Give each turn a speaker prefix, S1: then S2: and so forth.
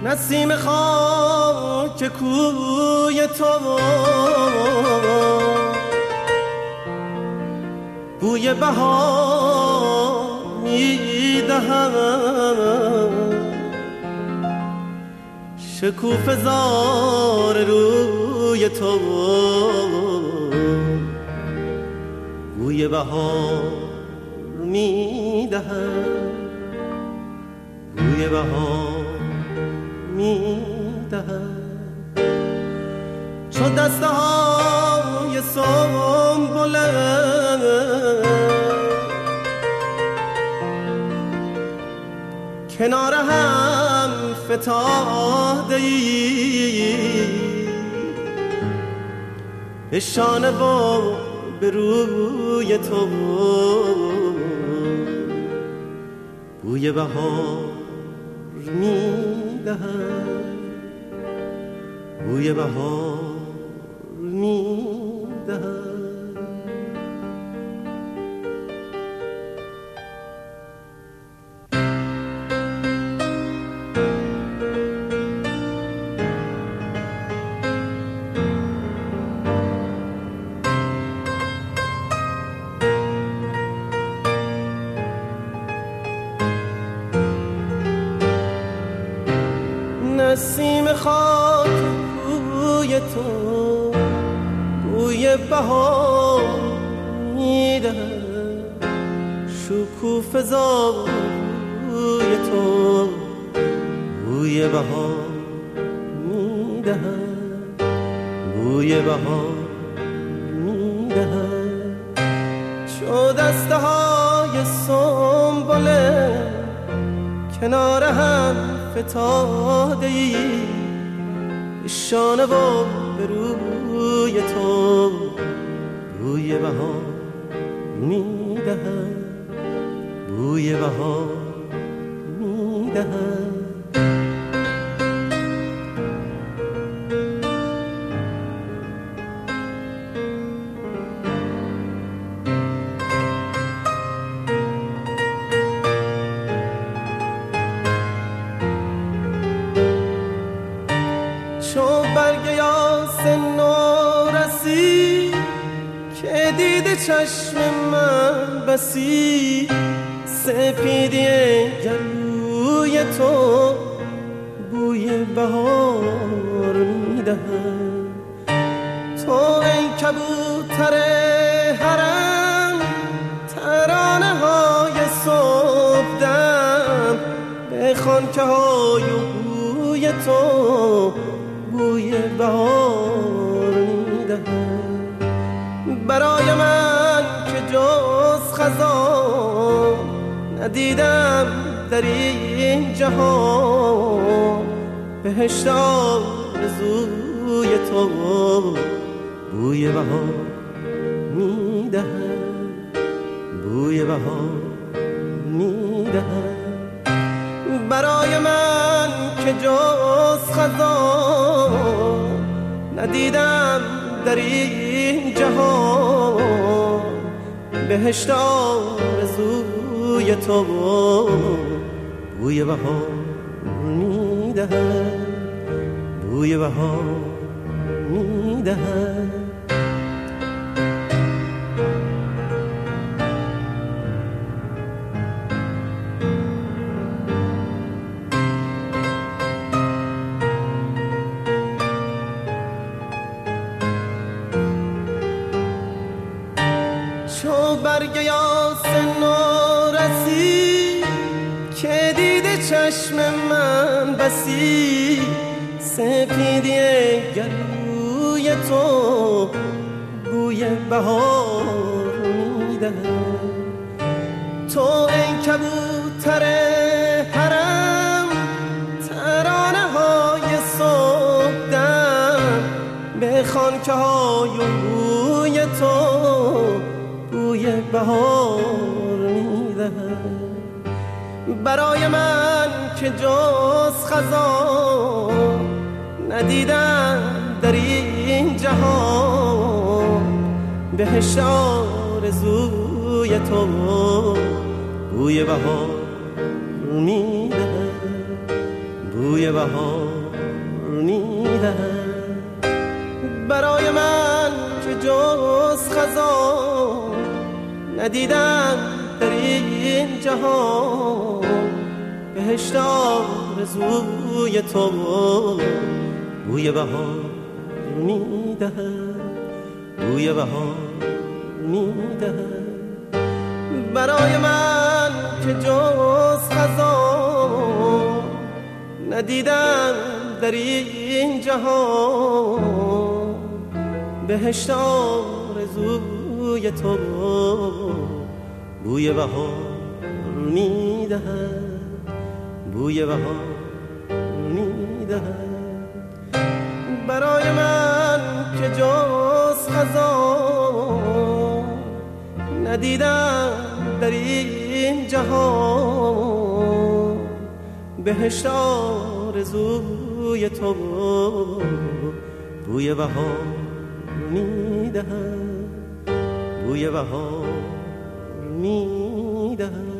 S1: نسیم خاک کوی تو بوی بهار میدهد، شکوفه زار روی تو بوی بهار میدهد، بوی بهار میدهد. چو دسته های سنبله کنار هم فتاده ای، به شانه و به روی تو بوی بهار میدهد، بوی بهار میدهد. نسیم خاک کوی تو بوی بهار میدهد، شکوفه زار روی تو بوی بهار میدهد، بوی بهار میدهد. چو دسته های سنبله کنار هم فتاده ای، شانه و به روی تو بوی بهار میدهد، بوی بهار میدهد. چو برگ یاس نورسی که دیده چشم من بسی، سپیدی گلوی تو بوی بهار میدهد. تو ای کبوتر حرم ترانه های صبحدم، بخوان که های بوی تو بوی بهار میدهد. برای من که جز خزان ندیدم در این جهان، بهشت آرزوی تو بوی بهار میدهد، بوی بهار میدهد. برای من که جز خزان ندیدم در این جهان، بهشت آرزوی تو بوی بهار میدهد، بوی بهار میدهد. چو برگ یاس نورسی که دیده چشم من بسی، سپیدی گلوی تو بوی بهار میدهد. تو ای کبوتر حرم ترانه های صبحدم، بخوان که های بوی تو بوی بهار میدهد. برای من که جز خزان ندیدم در این جهان، بهشت آرزوی تو بوی بهار میدهد، بوی بهار میدهد. برای من که جز خزان ندیدم در این جهان، بهشت آرزوی تو بوی بهار میدهد، بوی بهار میدهد. برای من که جز خزان ندیدم در این جهان، بهشت آرزوی تو بوی بهار میدهد، بوی بهار میدهد. برای من که جز خزان ندیدم در این جهان، بهشت آرزوی تو بوی بهار میدهد، بوی بهار میدهد.